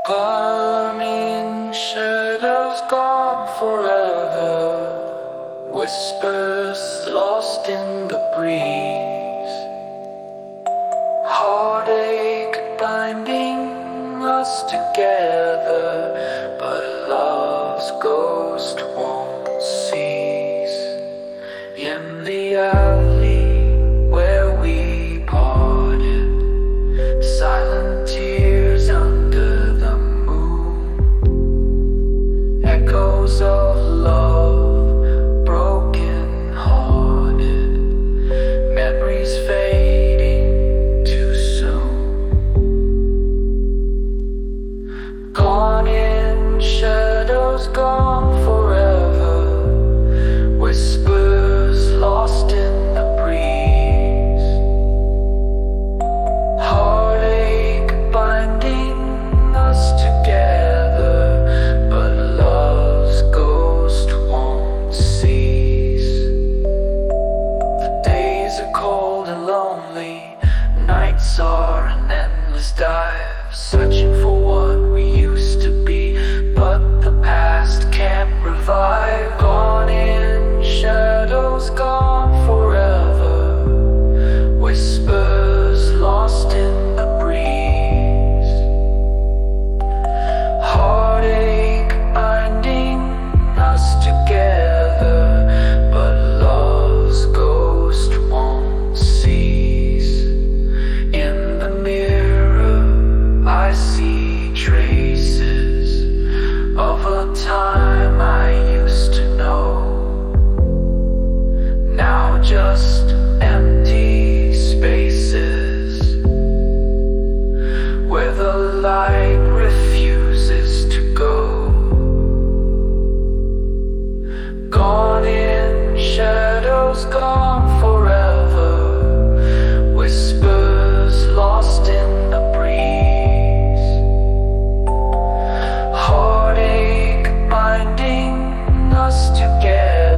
Burning shadows gone forever, whispers lost in the breeze, heartache binding us together, but love's ghost won't cease. In the alley where we parted, silent tears under the moon, echoes of love, broken hearted, memories fading too soon. Gone in shadows, gone forever, whispers lost in the breeze, heartache binding us together, but love's ghost won't cease. The days are cold and lonely, nights are an endless dive, searching